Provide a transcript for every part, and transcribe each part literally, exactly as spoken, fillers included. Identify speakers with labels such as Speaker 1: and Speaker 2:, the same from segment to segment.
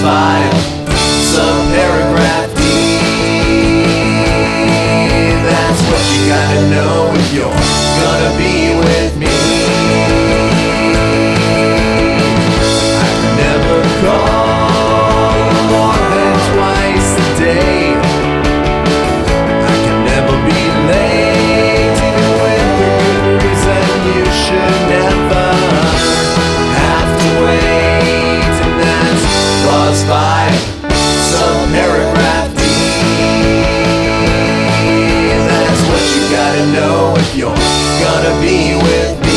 Speaker 1: five, subparagraph D. That's what you gotta know if you're gonna be with me. I can never call more than twice a day. I can never be late, even with a good reason. You should never have to wait. And that's clause five, subparagraph D. That's what you gotta know if you're gonna be with me.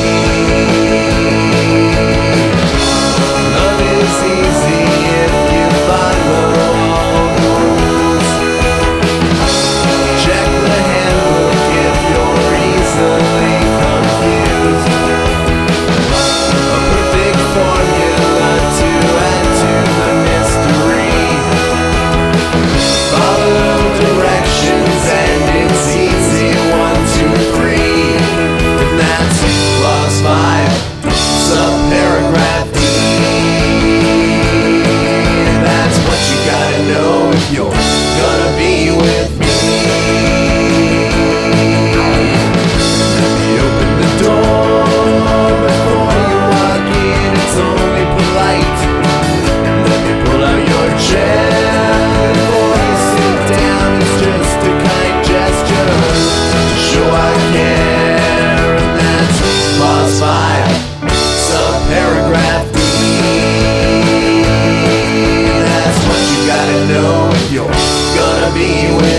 Speaker 1: Love is easy if you follow all the rules. Check the handbook if you're easily confused. A perfect formula to add to the mystery. Follow directions and it's easy, one, two, three. And that's clause five, subparagraph D. That's what you gotta know if you're gonna be with me. Let me open the door before you walk in, it's only polite. Let me pull out your chair before you sit down, it's just a kind gesture to show I care. And that's clause five, subparagraph D. That's what you gotta know if you're gonna be with